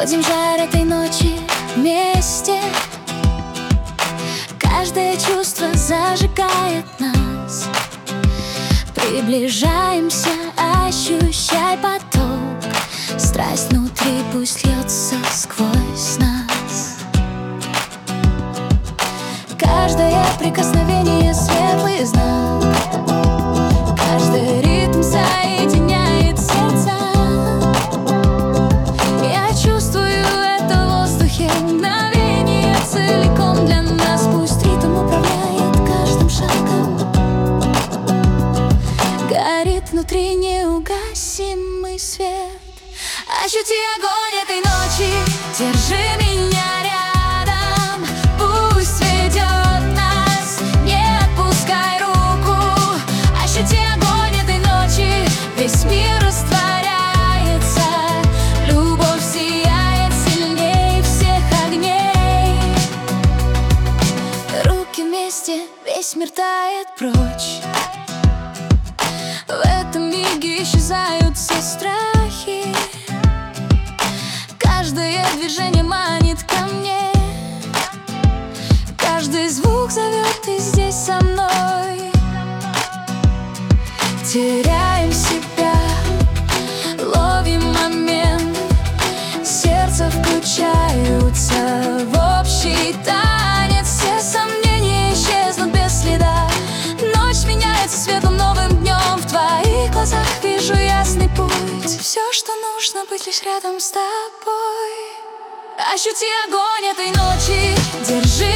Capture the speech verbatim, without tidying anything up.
Ходим в жар этой ночи вместе. Каждое чувство зажигает нас. Приближаемся, ощущай поток. Страсть внутри пусть льется сквозь нас. Каждое прикосновение светлый знак. Каждый ритм соединяет сердца. Я чувствую это в воздухе, мгновение целиком для нас. Пусть ритм управляет каждым шагом. Горит внутри неугасимый свет. Ощути огонь этой ночи, держи меня рядом. Пусть ведет нас, не отпускай руку. Ощути огонь этой ночи, весь мир растворяется. Любовь сияет сильней всех огней. Руки вместе, весь мир тает прочь. В этом миге исчезают все страхи. Каждое движение манит ко мне. Каждый звук зовет, ты здесь со мной. Теряем себя, ловим момент. Сердца включаются в общий танец. Все сомнения исчезнут без следа. Ночь меняется светлым новым днем. В твоих глазах вижу ясный путь. Все, что нужно, быть лишь рядом с тобой. Ощути огонь этой ночи, держи